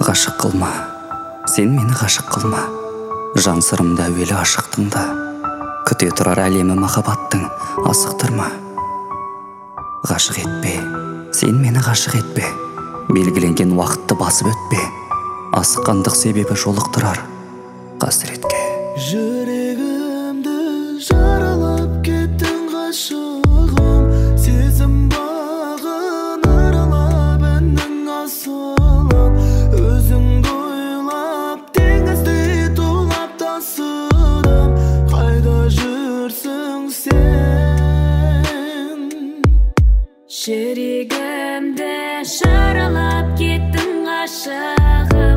Ғашық қылма, сен мені ғашық қылма. Жан сырымда әуелі ашықтың да, күте тұрар әлемі махаббаттың, асықтырма. Ғашық етпе, сен мені ғашық етпе. Белгіленген уақытты басып өтпе. Асыққандық себебі жолықтырар қасіретке. Жүрегімді жаралап кеттің ғашығым, сезім бағын аралап әннің асылын. Өзіңді ойлап теңіздей тулап тасыдым, қайда жүрсің сен? Жүрегімді жаралап кеттің ғашығым,